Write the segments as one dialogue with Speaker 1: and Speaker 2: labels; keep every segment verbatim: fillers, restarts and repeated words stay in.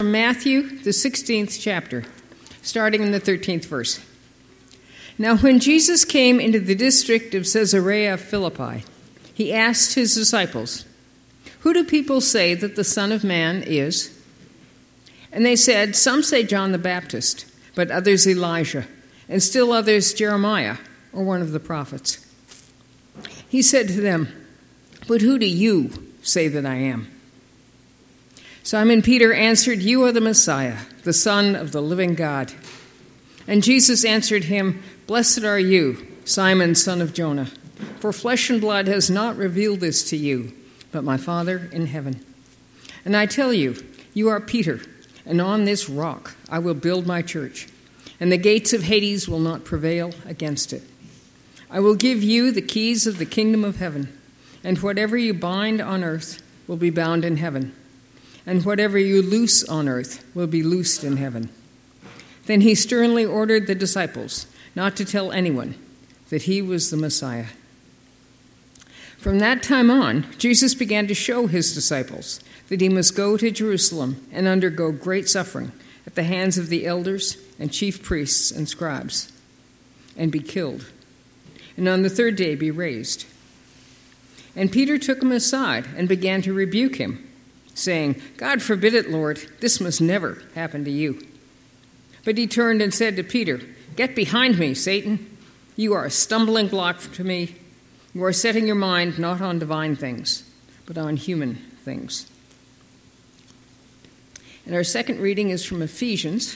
Speaker 1: From Matthew, the sixteenth chapter, starting in the thirteenth verse. Now when Jesus came into the district of Caesarea Philippi, he asked his disciples, "Who do people say that the Son of Man is?" And they said, "Some say John the Baptist, but others Elijah, and still others Jeremiah, or one of the prophets." He said to them, "But who do you say that I am?" Simon Peter answered, "You are the Messiah, the Son of the living God." And Jesus answered him, "Blessed are you, Simon, son of Jonah, for flesh and blood has not revealed this to you, but my Father in heaven. And I tell you, you are Peter, and on this rock I will build my church, and the gates of Hades will not prevail against it. I will give you the keys of the kingdom of heaven, and whatever you bind on earth will be bound in heaven, and whatever you loose on earth will be loosed in heaven." Then he sternly ordered the disciples not to tell anyone that he was the Messiah. From that time on, Jesus began to show his disciples that he must go to Jerusalem and undergo great suffering at the hands of the elders and chief priests and scribes, and be killed, and on the third day be raised. And Peter took him aside and began to rebuke him, saying, "God forbid it, Lord, this must never happen to you." But he turned and said to Peter, "Get behind me, Satan. You are a stumbling block to me. You are setting your mind not on divine things, but on human things." And our second reading is from Ephesians.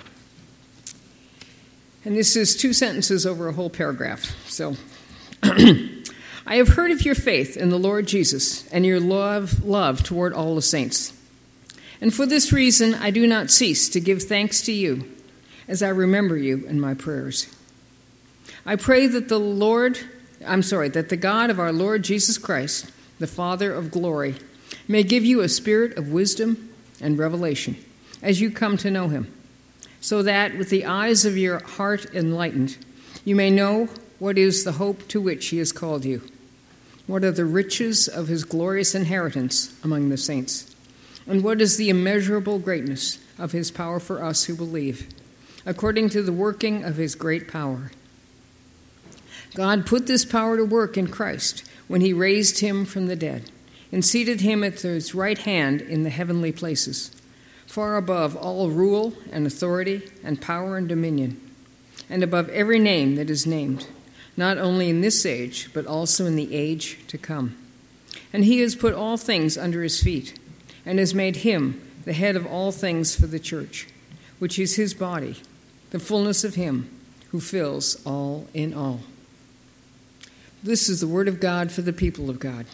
Speaker 1: And this is two sentences over a whole paragraph. So, "I have heard of your faith in the Lord Jesus and your love, love toward all the saints. And for this reason I do not cease to give thanks to you as I remember you in my prayers. I pray that the Lord, I'm sorry, that the God of our Lord Jesus Christ, the Father of glory, may give you a spirit of wisdom and revelation as you come to know him, so that with the eyes of your heart enlightened, you may know what is the hope to which he has called you, what are the riches of his glorious inheritance among the saints, and what is the immeasurable greatness of his power for us who believe, according to the working of his great power. God put this power to work in Christ when he raised him from the dead and seated him at his right hand in the heavenly places, far above all rule and authority and power and dominion, and above every name that is named, not only in this age, but also in the age to come. And he has put all things under his feet, and has made him the head of all things for the church, which is his body, the fullness of him who fills all in all." This is the word of God for the people of God.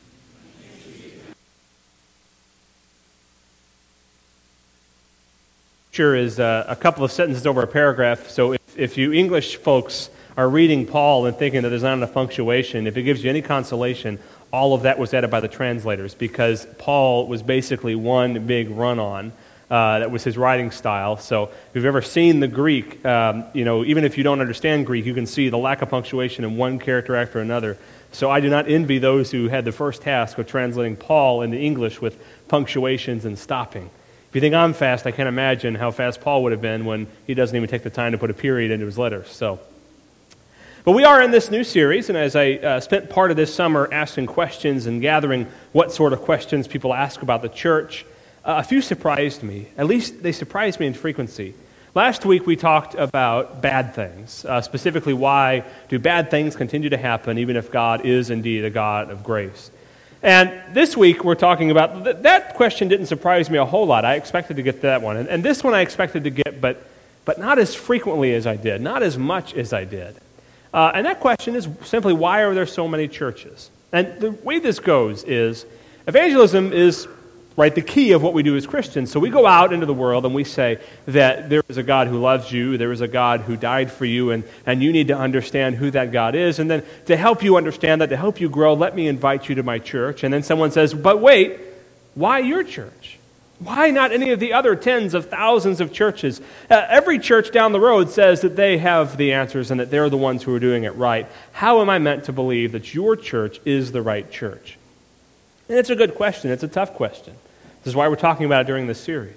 Speaker 2: Sure is uh, a couple of sentences over a paragraph, so if, if you English folks are reading Paul and thinking that there's not enough punctuation, if it gives you any consolation, all of that was added by the translators, because Paul was basically one big run-on. Uh, that was his writing style. So if you've ever seen the Greek, um, you know, even if you don't understand Greek, you can see the lack of punctuation in one character after another. So I do not envy those who had the first task of translating Paul into English with punctuations and stopping. If you think I'm fast, I can't imagine how fast Paul would have been when he doesn't even take the time to put a period into his letters. So, but we are in this new series, and as I uh, spent part of this summer asking questions and gathering what sort of questions people ask about the church, Uh, a few surprised me. At least they surprised me in frequency. Last week we talked about bad things, uh, specifically why do bad things continue to happen even if God is indeed a God of grace. And this week we're talking about, th- that question didn't surprise me a whole lot. I expected to get that one. And, and this one I expected to get, but, but not as frequently as I did, not as much as I did. Uh, and that question is simply, why are there so many churches? And the way this goes is, evangelism is right, the key of what we do as Christians. So we go out into the world and we say that there is a God who loves you, there is a God who died for you, and, and you need to understand who that God is. And then to help you understand that, to help you grow, let me invite you to my church. And then someone says, but wait, why your church? Why not any of the other tens of thousands of churches? Uh, every church down the road says that they have the answers and that they're the ones who are doing it right. How am I meant to believe that your church is the right church? And it's a good question. It's a tough question. This is why we're talking about it during this series.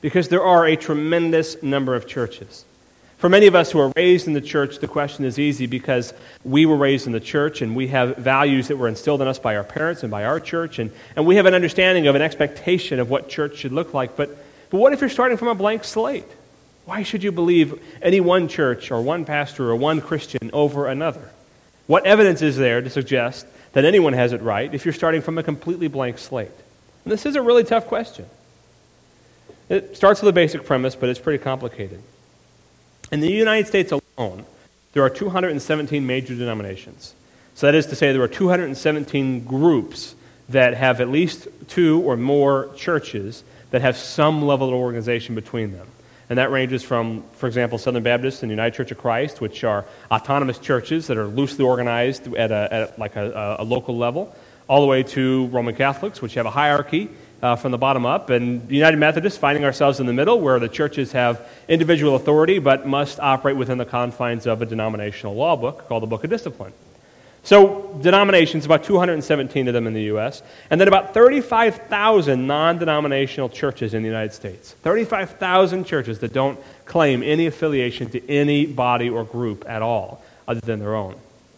Speaker 2: because there are a tremendous number of churches. For many of us who are raised in the church, the question is easy because we were raised in the church and we have values that were instilled in us by our parents and by our church, and, and we have an understanding of an expectation of what church should look like. But, but what if you're starting from a blank slate? Why should you believe any one church or one pastor or one Christian over another? What evidence is there to suggest that anyone has it right if you're starting from a completely blank slate? And this is a really tough question. It starts with a basic premise, but it's pretty complicated. In the United States alone, there are two hundred seventeen major denominations. So that is to say there are two hundred seventeen groups that have at least two or more churches that have some level of organization between them. And that ranges from, for example, Southern Baptist and United Church of Christ, which are autonomous churches that are loosely organized at, a, at like a, a local level, all the way to Roman Catholics, which have a hierarchy Uh, from the bottom up, and United Methodists finding ourselves in the middle where the churches have individual authority but must operate within the confines of a denominational law book called the Book of Discipline. So denominations, about two hundred seventeen of them in the U S, and then about thirty-five thousand non-denominational churches in the United States. thirty-five thousand churches that don't claim any affiliation to any body or group at all other than their own.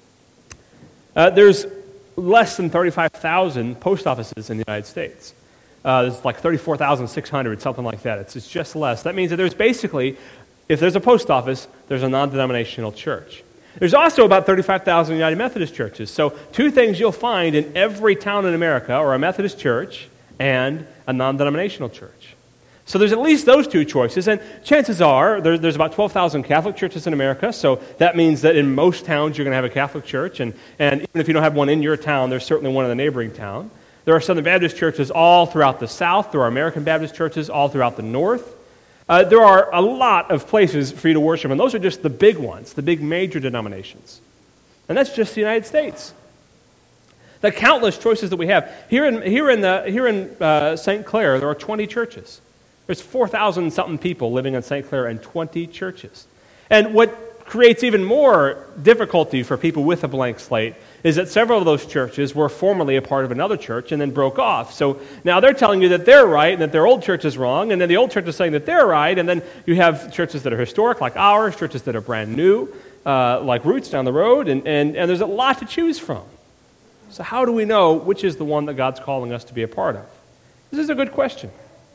Speaker 2: Uh, there's less than thirty-five thousand post offices in the United States. Uh, there's like thirty-four thousand six hundred, something like that. It's, it's just less. That means that there's basically, if there's a post office, there's a non-denominational church. There's also about thirty-five thousand United Methodist churches. So two things you'll find in every town in America are a Methodist church and a non-denominational church. So there's at least those two choices, and chances are there, there's about twelve thousand Catholic churches in America, so that means that in most towns you're going to have a Catholic church, and, and even if you don't have one in your town, there's certainly one in the neighboring town. There are Southern Baptist churches all throughout the South. There are American Baptist churches all throughout the North. Uh, there are a lot of places for you to worship, and those are just the big ones, the big major denominations. And that's just the United States. The countless choices that we have. Here in, here in, the, here in uh, Saint Clair, there are twenty churches. There's four thousand something people living in Saint Clair and twenty churches. And what creates even more difficulty for people with a blank slate is that several of those churches were formerly a part of another church and then broke off. So now they're telling you that they're right and that their old church is wrong, and then the old church is saying that they're right, and then you have churches that are historic like ours, churches that are brand new, uh, like Roots down the road, and, and, and there's a lot to choose from. So how do we know which is the one that God's calling us to be a part of? This is a good question.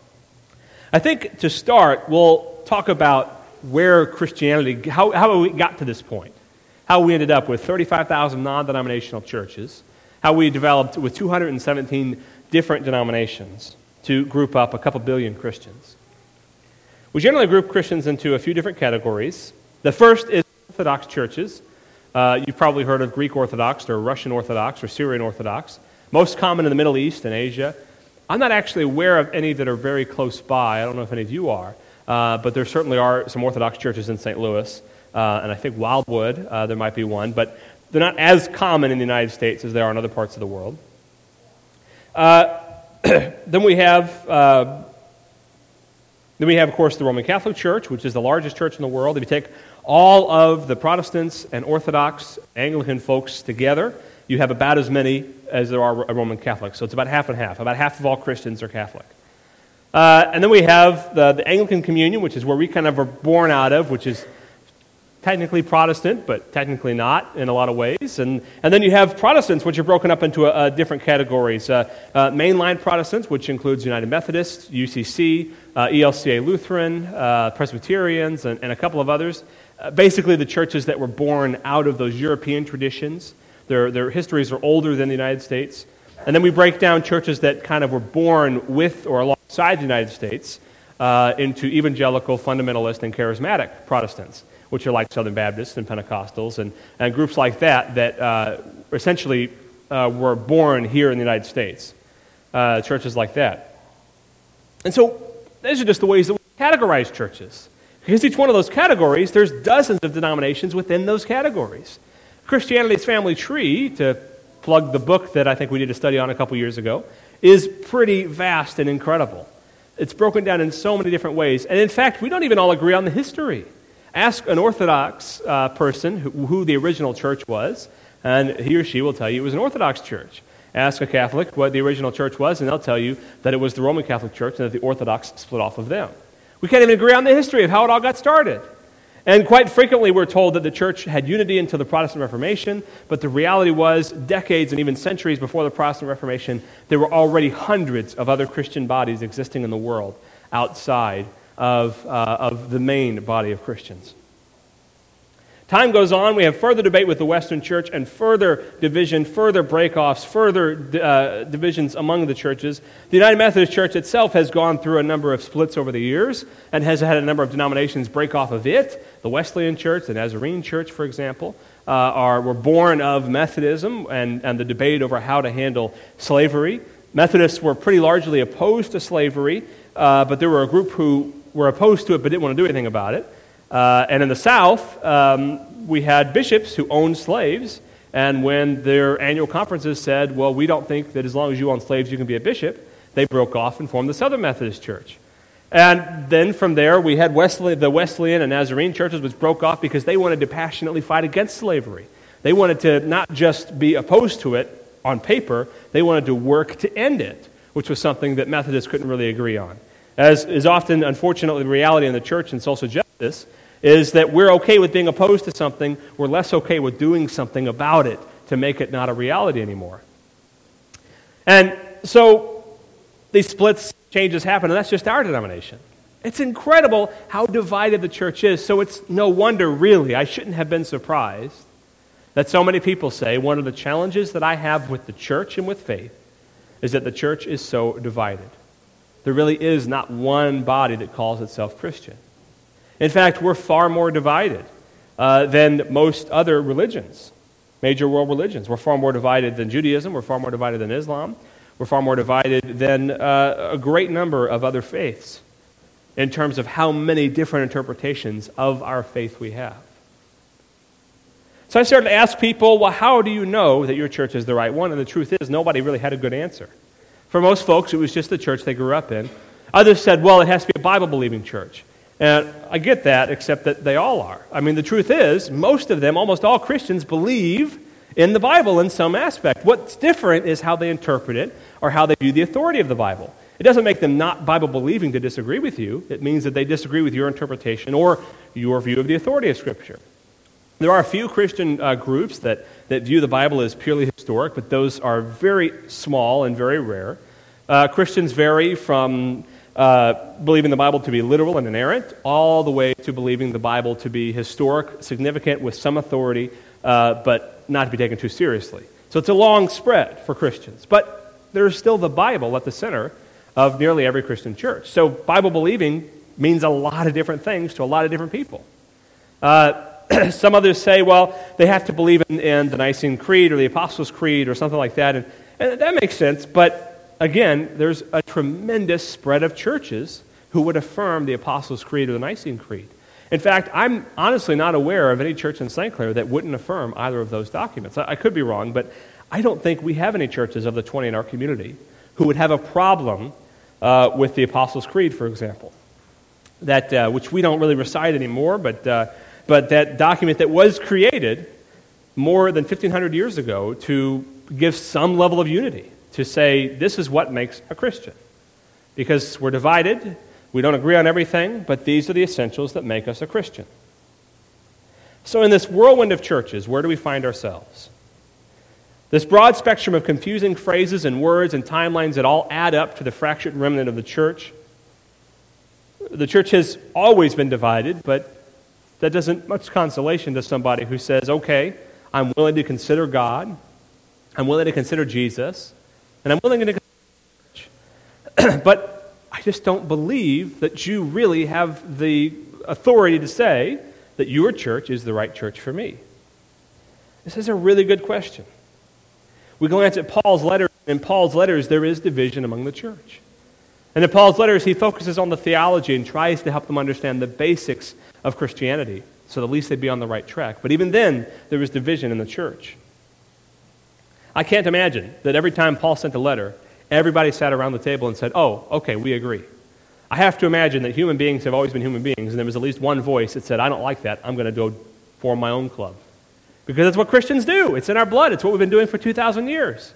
Speaker 2: I think to start, we'll talk about where Christianity, how, how we got to this point. How we ended up with thirty-five thousand non-denominational churches, how we developed with two hundred seventeen different denominations to group up a couple billion Christians. We generally group Christians into a few different categories. The first is Orthodox churches. Uh, you've probably heard of Greek Orthodox or Russian Orthodox or Syrian Orthodox, most common in the Middle East and Asia. I'm not actually aware of any that are very close by. I don't know if any of you are, uh, but there certainly are some Orthodox churches in Saint Louis. Uh, and I think Wildwood, uh, there might be one, but they're not as common in the United States as they are in other parts of the world. Uh, then we have, uh, then we have, of course, the Roman Catholic Church, which is the largest church in the world. If you take all of the Protestants and Orthodox Anglican folks together, you have about as many as there are Roman Catholics. So it's about half and half. About half of all Christians are Catholic. Uh, and then we have the, the Anglican Communion, which is where we kind of are born out of, which is technically Protestant, but technically not in a lot of ways. And, and then you have Protestants, which are broken up into uh, different categories. Uh, uh, mainline Protestants, which includes United Methodists, U C C, uh, E L C A Lutheran, uh, Presbyterians, and, and a couple of others. Uh, basically the churches that were born out of those European traditions. Their, their histories are older than the United States. And then we break down churches that kind of were born with or alongside the United States uh, into evangelical, fundamentalist, and charismatic Protestants, which are like Southern Baptists and Pentecostals and, and groups like that that uh, essentially uh, were born here in the United States, uh, churches like that. And so these are just the ways that we categorize churches. Because each one of those categories, there's dozens of denominations within those categories. Christianity's Family Tree, to plug the book that I think we did a study on a couple years ago, is pretty vast and incredible. It's broken down in so many different ways. And in fact, we don't even all agree on the history. Ask an Orthodox uh, person who, who the original church was, and he or she will tell you it was an Orthodox church. Ask a Catholic what the original church was, and they'll tell you that it was the Roman Catholic Church and that the Orthodox split off of them. We can't even agree on the history of how it all got started. And quite frequently we're told that the church had unity until the Protestant Reformation, but the reality was decades and even centuries before the Protestant Reformation, there were already hundreds of other Christian bodies existing in the world outside of, uh, of the main body of Christians. Time goes on, we have further debate with the Western Church and further division, further break-offs, further uh, divisions among the churches. The United Methodist Church itself has gone through a number of splits over the years and has had a number of denominations break off of it. The Wesleyan Church, the Nazarene Church, for example, uh, are were born of Methodism and, and the debate over how to handle slavery. Methodists were pretty largely opposed to slavery, uh, but there were a group who were opposed to it but didn't want to do anything about it. Uh, and in the South, um, we had bishops who owned slaves, and when their annual conferences said, well, we don't think that as long as you own slaves you can be a bishop, they broke off and formed the Southern Methodist Church. And then from there, we had Wesley, the Wesleyan and Nazarene churches, which broke off because they wanted to passionately fight against slavery. They wanted to not just be opposed to it on paper, they wanted to work to end it, which was something that Methodists couldn't really agree on. As is often, unfortunately, the reality in the church and social justice, is that we're okay with being opposed to something, we're less okay with doing something about it to make it not a reality anymore. And so these splits, changes happen, and that's just our denomination. It's incredible how divided the church is, so it's no wonder, really, I shouldn't have been surprised that so many people say one of the challenges that I have with the church and with faith is that the church is so divided. There really is not one body that calls itself Christian. In fact, we're far more divided uh, than most other religions, major world religions. We're far more divided than Judaism. We're far more divided than Islam. We're far more divided than uh, a great number of other faiths in terms of how many different interpretations of our faith we have. So I started to ask people, well, how do you know that your church is the right one? And the truth is, nobody really had a good answer. For most folks, it was just the church they grew up in. Others said, well, it has to be a Bible-believing church. And I get that, except that they all are. I mean, the truth is, most of them, almost all Christians, believe in the Bible in some aspect. What's different is how they interpret it or how they view the authority of the Bible. It doesn't make them not Bible-believing to disagree with you. It means that they disagree with your interpretation or your view of the authority of Scripture. There are a few Christian uh, groups that, that view the Bible as purely historic, but those are very small and very rare. Uh, Christians vary from Uh, believing the Bible to be literal and inerrant, all the way to believing the Bible to be historic, significant, with some authority, uh, but not to be taken too seriously. So it's a long spread for Christians. But there's still the Bible at the center of nearly every Christian church. So Bible believing means a lot of different things to a lot of different people. Uh, some others say, well, they have to believe in, in the Nicene Creed or the Apostles' Creed or something like that, and, and that makes sense, but again, there's a tremendous spread of churches who would affirm the Apostles' Creed or the Nicene Creed. In fact, I'm honestly not aware of any church in Saint Clair that wouldn't affirm either of those documents. I, I could be wrong, but I don't think we have any churches of the twenty in our community who would have a problem uh, with the Apostles' Creed, for example, that uh, which we don't really recite anymore, but uh, but that document that was created more than fifteen hundred years ago to give some level of unity, to say this is what makes a Christian. Because we're divided, we don't agree on everything, but these are the essentials that make us a Christian. So in this whirlwind of churches, where do we find ourselves? This broad spectrum of confusing phrases and words and timelines that all add up to the fractured remnant of the church. The church has always been divided, but that doesn't much consolation to somebody who says, okay, I'm willing to consider God, I'm willing to consider Jesus, and I'm willing to consider church. But I just don't believe that you really have the authority to say that your church is the right church for me. This is a really good question. We glance at Paul's letters. In Paul's letters, there is division among the church. And in Paul's letters, he focuses on the theology and tries to help them understand the basics of Christianity, so at least they'd be on the right track. But even then, there was division in the church. I can't imagine that every time Paul sent a letter, everybody sat around the table and said, oh, okay, we agree. I have to imagine that human beings have always been human beings, and there was at least one voice that said, I don't like that, I'm going to go form my own club. Because that's what Christians do. It's in our blood. It's what we've been doing for two thousand years.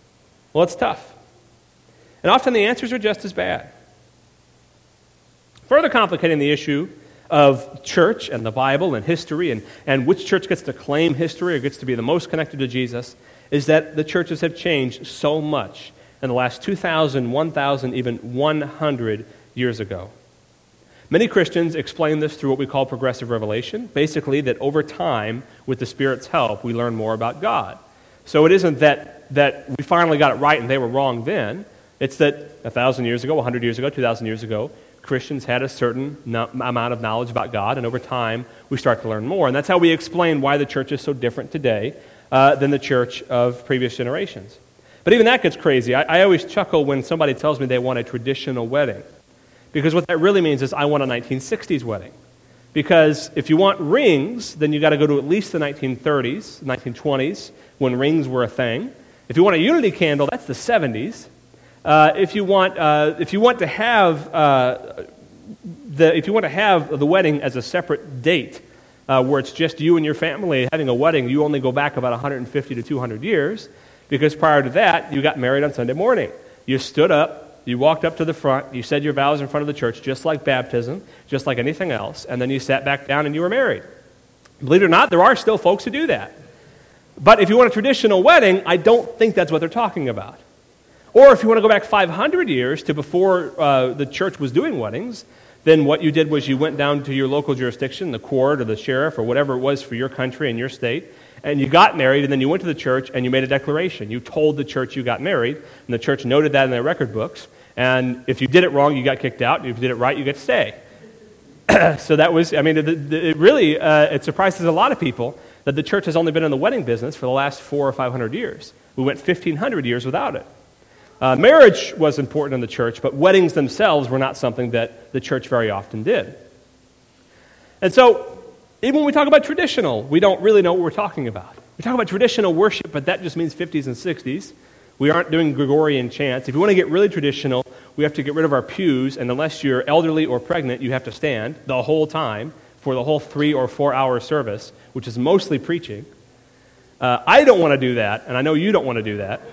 Speaker 2: Well, it's tough. And often the answers are just as bad. further complicating the issue of church and the Bible and history and, and which church gets to claim history or gets to be the most connected to Jesus is that the churches have changed so much in the last two thousand, one thousand, even one hundred years ago. Many Christians explain this through what we call progressive revelation, basically that over time, with the Spirit's help, we learn more about God. So it isn't that, that we finally got it right and they were wrong then. It's that a thousand years ago, a hundred years ago, two thousand years ago, Christians had a certain no- amount of knowledge about God, and over time, we start to learn more. And that's how we explain why the church is so different today uh, than the church of previous generations. But even that gets crazy. I, I always chuckle when somebody tells me they want a traditional wedding. Because what that really means is I want a nineteen sixties wedding. Because if you want rings, then you got to go to at least the nineteen thirties, nineteen twenties, when rings were a thing. If you want a unity candle, that's the seventies. Uh, if you want, uh, if you want to have uh, the, if you want to have the wedding as a separate date, uh, where it's just you and your family having a wedding, you only go back about one hundred fifty to two hundred years, because prior to that, you got married on Sunday morning. You stood up. You walked up to the front, you said your vows in front of the church, just like baptism, just like anything else, and then you sat back down and you were married. Believe it or not, there are still folks who do that. But if you want a traditional wedding, I don't think that's what they're talking about. Or if you want to go back five hundred years to before uh, the church was doing weddings, then what you did was you went down to your local jurisdiction, the court or the sheriff or whatever it was for your country and your state, and you got married, and then you went to the church and you made a declaration. You told the church you got married, and the church noted that in their record books. And if you did it wrong, you got kicked out. And if you did it right, you get to stay. So that was, I mean, it, it really, uh, it surprises a lot of people that the church has only been in the wedding business for the last four or five hundred years. We went fifteen hundred years without it. Uh, marriage was important in the church, but weddings themselves were not something that the church very often did. And so, even when we talk about traditional, we don't really know what we're talking about. We talk about traditional worship, but that just means fifties and sixties. We aren't doing Gregorian chants. If you want to get really traditional, we have to get rid of our pews, and unless you're elderly or pregnant, you have to stand the whole time for the whole three or four hour service, which is mostly preaching. Uh, I don't want to do that, and I know you don't want to do that.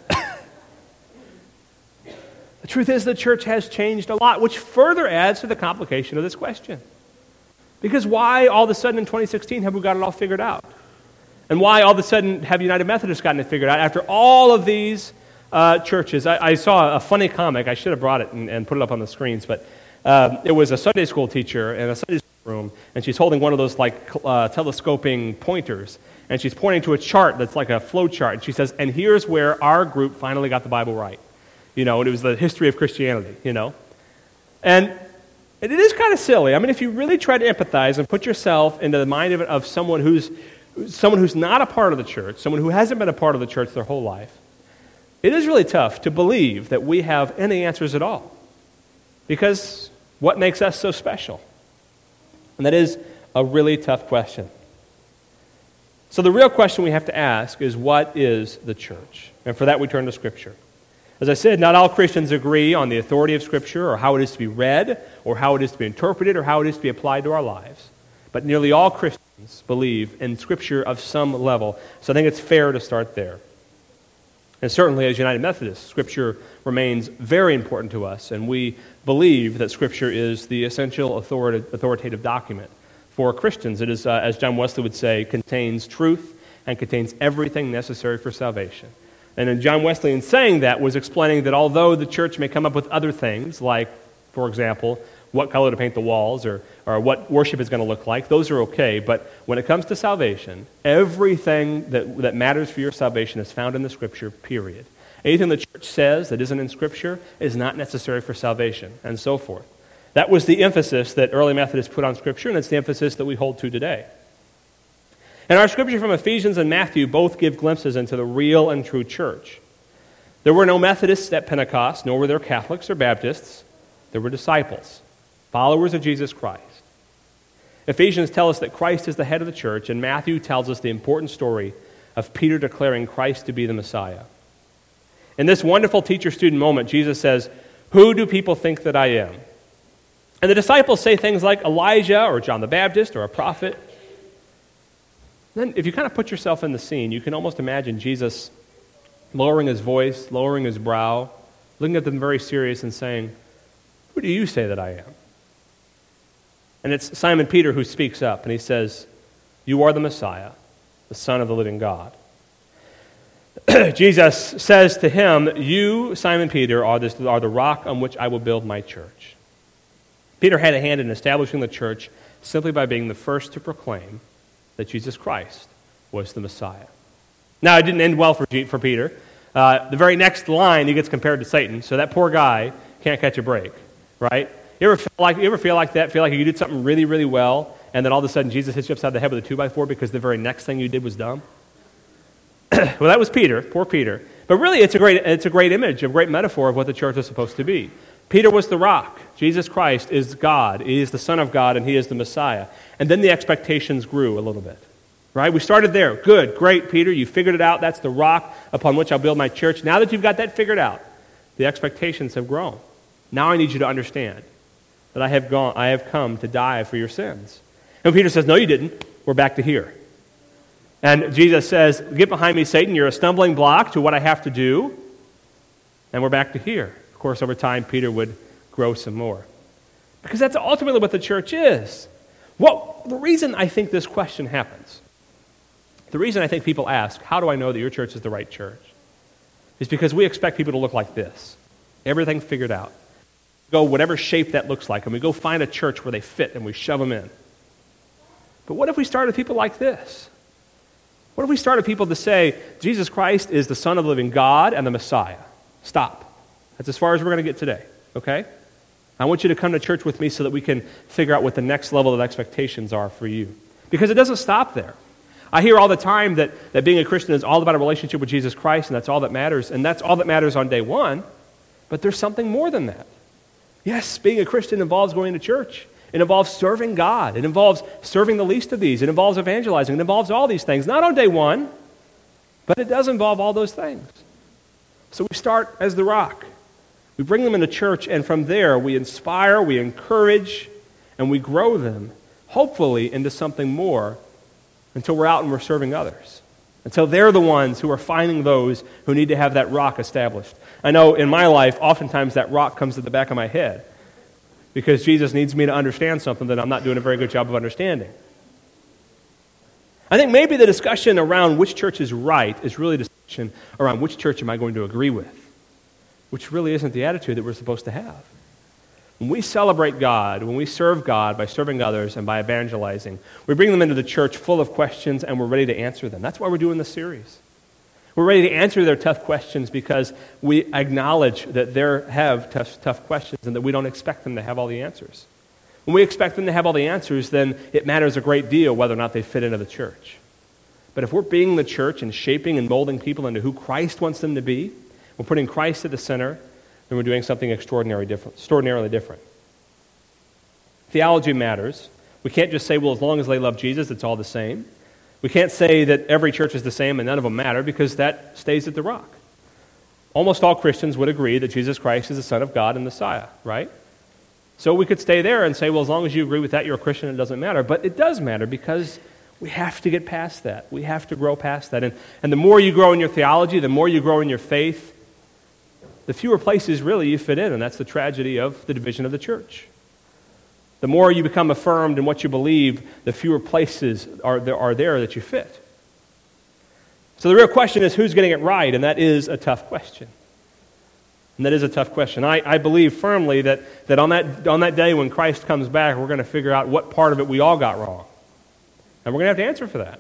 Speaker 2: The truth is the church has changed a lot, which further adds to the complication of this question. Because why all of a sudden in twenty sixteen have we got it all figured out? And why all of a sudden have United Methodists gotten it figured out after all of these uh, churches? I, I saw a funny comic. I should have brought it and, and put it up on the screens, but um, it was a Sunday school teacher in a Sunday school room, and she's holding one of those like uh, telescoping pointers, and she's pointing to a chart that's like a flow chart, and she says, and here's where our group finally got the Bible right. You know, and it was the history of Christianity, you know. And it is kind of silly. I mean, if you really try to empathize and put yourself into the mind of, of someone who's someone who's not a part of the church, someone who hasn't been a part of the church their whole life, it is really tough to believe that we have any answers at all. Because what makes us so special? And that is a really tough question. So the real question we have to ask is, what is the church? And for that we turn to Scripture. As I said, not all Christians agree on the authority of Scripture or how it is to be read or how it is to be interpreted or how it is to be applied to our lives. But nearly all Christians believe in Scripture of some level. So I think it's fair to start there. And certainly as United Methodists, Scripture remains very important to us, and we believe that Scripture is the essential authoritative document for Christians. It is, uh, as John Wesley would say, contains truth and contains everything necessary for salvation. And in John Wesley, in saying that, was explaining that although the church may come up with other things, like, for example, what color to paint the walls or, or what worship is going to look like, those are okay. But when it comes to salvation, everything that, that matters for your salvation is found in the Scripture, period. Anything the church says that isn't in Scripture is not necessary for salvation, and so forth. That was the emphasis that early Methodists put on Scripture, and it's the emphasis that we hold to today. And our Scripture from Ephesians and Matthew both give glimpses into the real and true church. There were no Methodists at Pentecost, nor were there Catholics or Baptists. There were disciples, followers of Jesus Christ. Ephesians tells us that Christ is the head of the church, and Matthew tells us the important story of Peter declaring Christ to be the Messiah. In this wonderful teacher-student moment, Jesus says, "Who do people think that I am?" And the disciples say things like Elijah or John the Baptist or a prophet. Then if you kind of put yourself in the scene, you can almost imagine Jesus lowering his voice, lowering his brow, looking at them very serious and saying, "Who do you say that I am?" And it's Simon Peter who speaks up, and he says, "You are the Messiah, the Son of the living God." Jesus says to him, "You, Simon Peter, are, this, are the rock on which I will build my church." Peter had a hand in establishing the church simply by being the first to proclaim that Jesus Christ was the Messiah. Now, it didn't end well for, G- for Peter. Uh, the very next line, he gets compared to Satan, so that poor guy can't catch a break, right? You ever feel like, you ever feel like that? Feel like you did something really, really well, and then all of a sudden Jesus hits you upside the head with a two by four because the very next thing you did was dumb? Well, that was Peter, poor Peter. But really, it's a great, it's a great image, a great metaphor of what the church is supposed to be. Peter was the rock. Jesus Christ is God. He is the Son of God, and he is the Messiah. And then the expectations grew a little bit, right? We started there. Good, great, Peter. You figured it out. That's the rock upon which I'll build my church. Now that you've got that figured out, the expectations have grown. Now I need you to understand that I have gone, I have come to die for your sins. And Peter says, "No, you didn't. We're back to here." And Jesus says, "Get behind me, Satan. You're a stumbling block to what I have to do." And we're back to here. Of course, over time, Peter would grow some more. Because that's ultimately what the church is. Well, the reason I think this question happens, the reason I think people ask, "How do I know that your church is the right church?" is because we expect people to look like this. Everything figured out. Go whatever shape that looks like, and we go find a church where they fit, and we shove them in. But what if we started people like this? What if we started people to say, Jesus Christ is the Son of the living God and the Messiah? Stop. That's as far as we're going to get today, okay? I want you to come to church with me so that we can figure out what the next level of expectations are for you. Because it doesn't stop there. I hear all the time that, that being a Christian is all about a relationship with Jesus Christ, and that's all that matters, and that's all that matters on day one, but there's something more than that. Yes, being a Christian involves going to church. It involves serving God. It involves serving the least of these. It involves evangelizing. It involves all these things. Not on day one, but it does involve all those things. So we start as the rock. We bring them into church, and from there we inspire, we encourage, and we grow them, hopefully, into something more until we're out and we're serving others. Until they're the ones who are finding those who need to have that rock established. I know in my life, oftentimes that rock comes to the back of my head because Jesus needs me to understand something that I'm not doing a very good job of understanding. I think maybe the discussion around which church is right is really a discussion around which church am I going to agree with, which really isn't the attitude that we're supposed to have. When we celebrate God, when we serve God by serving others and by evangelizing, we bring them into the church full of questions and we're ready to answer them. That's why we're doing this series. We're ready to answer their tough questions because we acknowledge that they have tough, tough questions and that we don't expect them to have all the answers. When we expect them to have all the answers, then it matters a great deal whether or not they fit into the church. But if we're being the church and shaping and molding people into who Christ wants them to be, we're putting Christ at the center, then we're doing something extraordinarily different. Extraordinarily different. Theology matters. We can't just say, well, as long as they love Jesus, it's all the same. We can't say that every church is the same and none of them matter because that stays at the rock. Almost all Christians would agree that Jesus Christ is the Son of God and Messiah, right? So we could stay there and say, well, as long as you agree with that, you're a Christian, it doesn't matter. But it does matter because we have to get past that. We have to grow past that. And, and the more you grow in your theology, the more you grow in your faith, the fewer places really you fit in, and that's the tragedy of the division of the church. The more you become affirmed in what you believe, the fewer places are there, are there that you fit. So the real question is who's getting it right, and that is a tough question. And that is a tough question. I, I believe firmly that, that on that on that day when Christ comes back, we're going to figure out what part of it we all got wrong. And we're going to have to answer for that.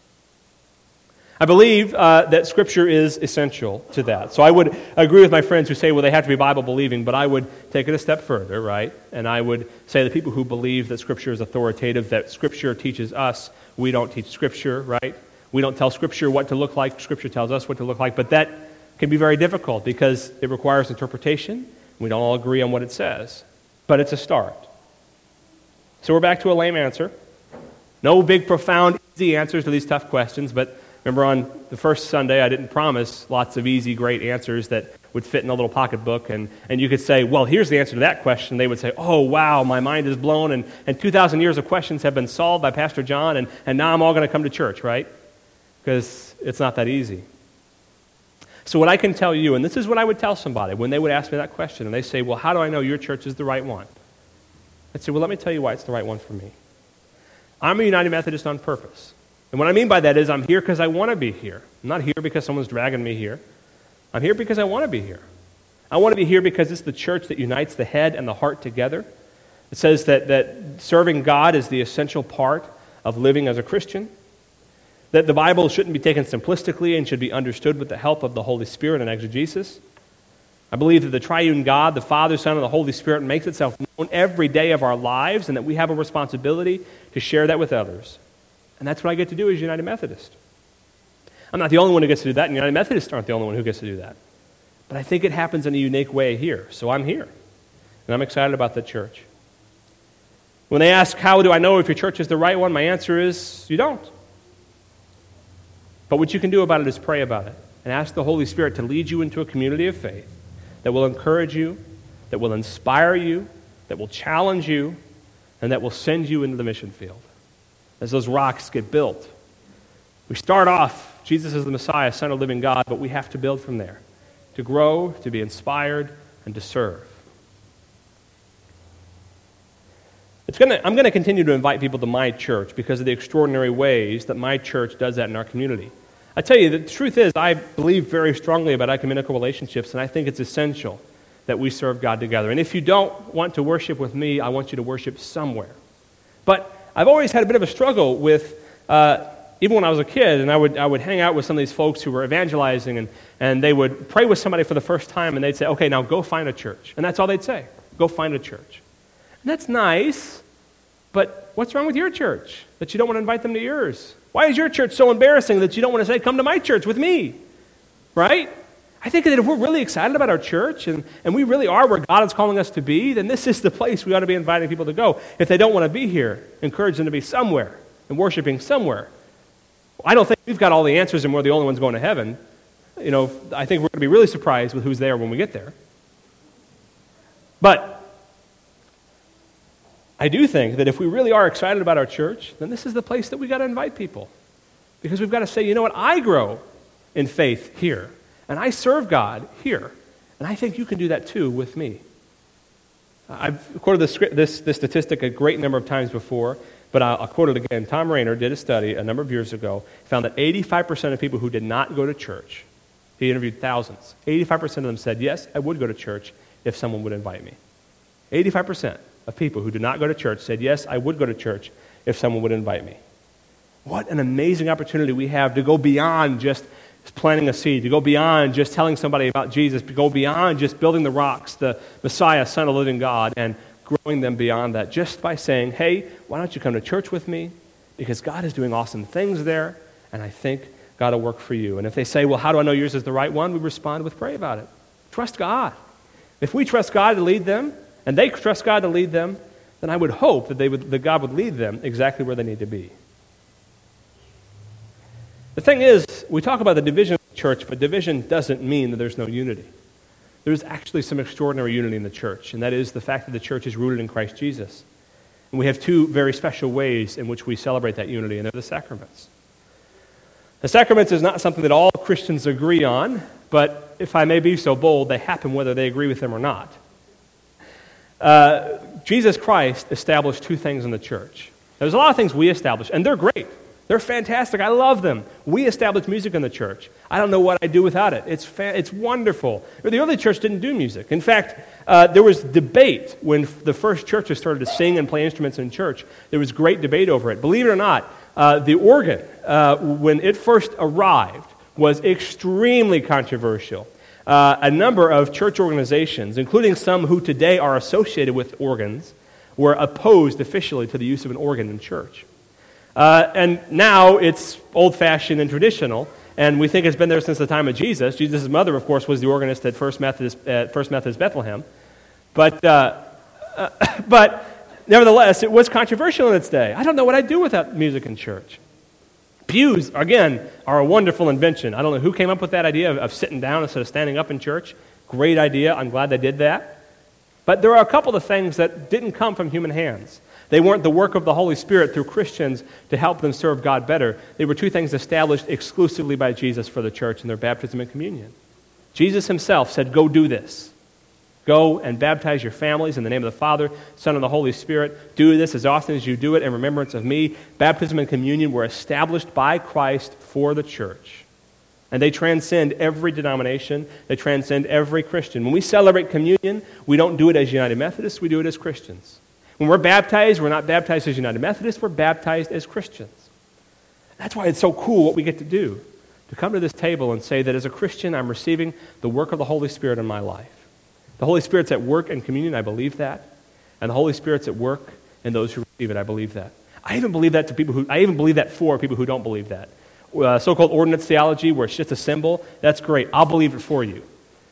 Speaker 2: I believe uh, that Scripture is essential to that. So I would agree with my friends who say, well, they have to be Bible-believing, but I would take it a step further, right? And I would say the people who believe that Scripture is authoritative, that Scripture teaches us, we don't teach Scripture, right? We don't tell Scripture what to look like, Scripture tells us what to look like, but that can be very difficult because it requires interpretation. We don't all agree on what it says, but it's a start. So we're back to a lame answer. No big, profound, easy answers to these tough questions, but remember on the first Sunday, I didn't promise lots of easy, great answers that would fit in a little pocketbook, and, and you could say, well, here's the answer to that question. They would say, oh, wow, my mind is blown, and, and two thousand years of questions have been solved by Pastor John, and, and now I'm all going to come to church, right? Because it's not that easy. So what I can tell you, and this is what I would tell somebody when they would ask me that question, and they say, well, how do I know your church is the right one? I'd say, well, let me tell you why it's the right one for me. I'm a United Methodist on purpose. And what I mean by that is I'm here because I want to be here. I'm not here because someone's dragging me here. I'm here because I want to be here. I want to be here because it's the church that unites the head and the heart together. It says that, that serving God is the essential part of living as a Christian. That the Bible shouldn't be taken simplistically and should be understood with the help of the Holy Spirit and exegesis. I believe that the triune God, the Father, Son, and the Holy Spirit makes itself known every day of our lives, and that we have a responsibility to share that with others. And that's what I get to do as United Methodist. I'm not the only one who gets to do that, and United Methodists aren't the only one who gets to do that. But I think it happens in a unique way here, so I'm here. And I'm excited about the church. When they ask, how do I know if your church is the right one, my answer is, you don't. But what you can do about it is pray about it and ask the Holy Spirit to lead you into a community of faith that will encourage you, that will inspire you, that will challenge you, and that will send you into the mission field. As those rocks get built, we start off, Jesus is the Messiah, Son of the living God, but we have to build from there, to grow, to be inspired, and to serve. It's gonna, I'm going to continue to invite people to my church because of the extraordinary ways that my church does that in our community. I tell you, the truth is, I believe very strongly about ecumenical relationships, and I think it's essential that we serve God together. And if you don't want to worship with me, I want you to worship somewhere. But I've always had a bit of a struggle with, uh, even when I was a kid, and I would I would hang out with some of these folks who were evangelizing, and, and they would pray with somebody for the first time, and they'd say, okay, now go find a church. And that's all they'd say, go find a church. And that's nice, but what's wrong with your church that you don't want to invite them to yours? Why is your church so embarrassing that you don't want to say, come to my church with me? Right? I think that if we're really excited about our church and, and we really are where God is calling us to be, then this is the place we ought to be inviting people to go. If they don't want to be here, encourage them to be somewhere and worshiping somewhere. I don't think we've got all the answers and we're the only ones going to heaven. You know, I think we're going to be really surprised with who's there when we get there. But I do think that if we really are excited about our church, then this is the place that we've got to invite people. Because we've got to say, you know what, I grow in faith here, and I serve God here, and I think you can do that too with me. I've quoted this, this, this statistic a great number of times before, but I'll, I'll quote it again. Tom Rainer did a study a number of years ago, found that eighty-five percent of people who did not go to church, he interviewed thousands, eighty-five percent of them said, yes, I would go to church if someone would invite me. eighty-five percent. Of people who do not go to church said, yes, I would go to church if someone would invite me. What an amazing opportunity we have to go beyond just planting a seed, to go beyond just telling somebody about Jesus, to go beyond just building the rocks, the Messiah, Son of the living God, and growing them beyond that just by saying, hey, why don't you come to church with me? Because God is doing awesome things there, and I think God will work for you. And if they say, well, how do I know yours is the right one? We respond with pray about it. Trust God. If we trust God to lead them, and they trust God to lead them, then I would hope that they would, that God would lead them exactly where they need to be. The thing is, we talk about the division of the church, but division doesn't mean that there's no unity. There's actually some extraordinary unity in the church, and that is the fact that the church is rooted in Christ Jesus. And we have two very special ways in which we celebrate that unity, and they're the sacraments. The sacraments is not something that all Christians agree on, but if I may be so bold, they happen whether they agree with them or not. Uh, Jesus Christ established two things in the church. There's a lot of things we establish, and they're great. They're fantastic. I love them. We established music in the church. I don't know what I'd do without it. It's fa- it's wonderful. The early church didn't do music. In fact, uh, there was debate when the first churches started to sing and play instruments in church. There was great debate over it. Believe it or not, uh, the organ, uh, when it first arrived, was extremely controversial. Uh, a number of church organizations, including some who today are associated with organs, were opposed officially to the use of an organ in church. Uh, and now it's old-fashioned and traditional, and we think it's been there since the time of Jesus. Jesus' mother, of course, was the organist at First Methodist, at First Methodist Bethlehem. But, uh, uh, but nevertheless, it was controversial in its day. I don't know what I'd do without music in church. Pews, again, are a wonderful invention. I don't know who came up with that idea of, of sitting down instead of standing up in church. Great idea. I'm glad they did that. But there are a couple of things that didn't come from human hands. They weren't the work of the Holy Spirit through Christians to help them serve God better. They were two things established exclusively by Jesus for the church in their baptism and communion. Jesus himself said, go do this. Go and baptize your families in the name of the Father, Son, and the Holy Spirit. Do this as often as you do it in remembrance of me. Baptism and communion were established by Christ for the church. And they transcend every denomination. They transcend every Christian. When we celebrate communion, we don't do it as United Methodists. We do it as Christians. When we're baptized, we're not baptized as United Methodists. We're baptized as Christians. That's why it's so cool what we get to do, to come to this table and say that as a Christian, I'm receiving the work of the Holy Spirit in my life. The Holy Spirit's at work in communion, I believe that. And the Holy Spirit's at work in those who receive it, I believe that. I even believe that to people who, I even believe that for people who don't believe that. Uh, so-called ordinance theology, where it's just a symbol, that's great. I'll believe it for you.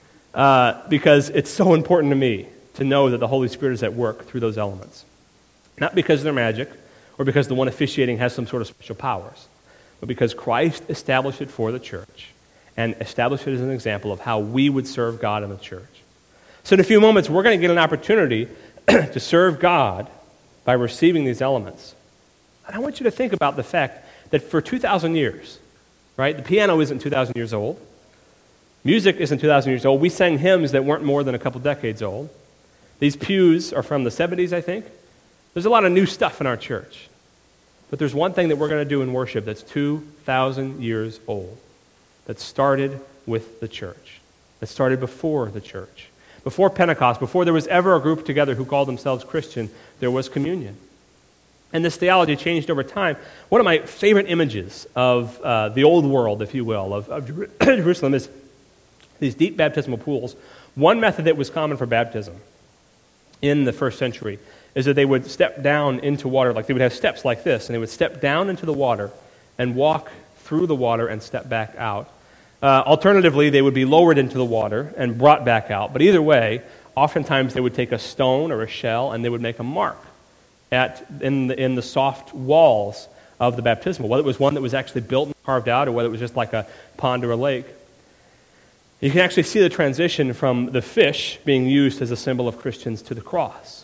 Speaker 2: Uh, because it's so important to me to know that the Holy Spirit is at work through those elements. Not because they're magic, or because the one officiating has some sort of special powers, but because Christ established it for the church, and established it as an example of how we would serve God in the church. So in a few moments, we're going to get an opportunity to serve God by receiving these elements. And I want you to think about the fact that for two thousand years, right, the piano isn't two thousand years old. Music isn't two thousand years old. We sang hymns that weren't more than a couple decades old. These pews are from the seventies, I think. There's a lot of new stuff in our church. But there's one thing that we're going to do in worship that's two thousand years old, that started with the church, that started before the church. Before Pentecost, before there was ever a group together who called themselves Christian, there was communion. And this theology changed over time. One of my favorite images of uh, the old world, if you will, of, of Jerusalem is these deep baptismal pools. One method that was common for baptism in the first century is that they would step down into water, like they would have steps like this, and they would step down into the water and walk through the water and step back out. Uh, alternatively, they would be lowered into the water and brought back out. But either way, oftentimes they would take a stone or a shell and they would make a mark at in the, in the soft walls of the baptismal, whether it was one that was actually built and carved out or whether it was just like a pond or a lake. You can actually see the transition from the fish being used as a symbol of Christians to the cross.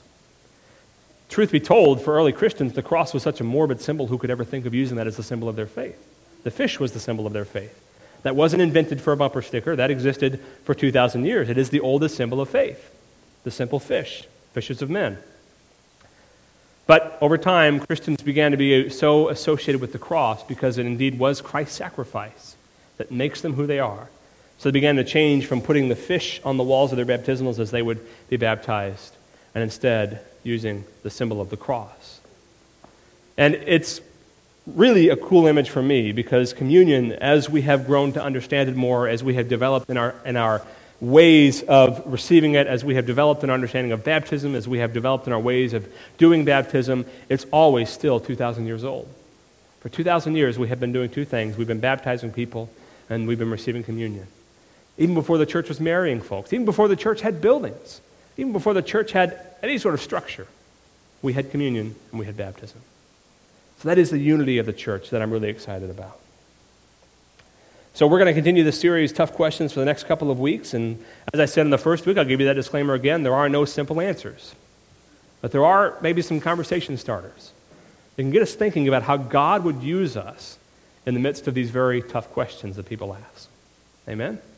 Speaker 2: Truth be told, for early Christians, the cross was such a morbid symbol, who could ever think of using that as the symbol of their faith? The fish was the symbol of their faith. That wasn't invented for a bumper sticker. That existed for two thousand years. It is the oldest symbol of faith, the simple fish, fishers of men. But over time, Christians began to be so associated with the cross because it indeed was Christ's sacrifice that makes them who they are. So they began to change from putting the fish on the walls of their baptismals as they would be baptized, and instead using the symbol of the cross. And it's really a cool image for me because communion, as we have grown to understand it more, as we have developed in our in our ways of receiving it, as we have developed an understanding of baptism, as we have developed in our ways of doing baptism, it's always still two thousand years old. For two thousand years, we have been doing two things. We've been baptizing people, and we've been receiving communion. Even before the church was marrying folks, even before the church had buildings, even before the church had any sort of structure, we had communion and we had baptism. So that is the unity of the church that I'm really excited about. So we're going to continue this series, Tough Questions, for the next couple of weeks. And as I said in the first week, I'll give you that disclaimer again. There are no simple answers. But there are maybe some conversation starters that can get us thinking about how God would use us in the midst of these very tough questions that people ask. Amen?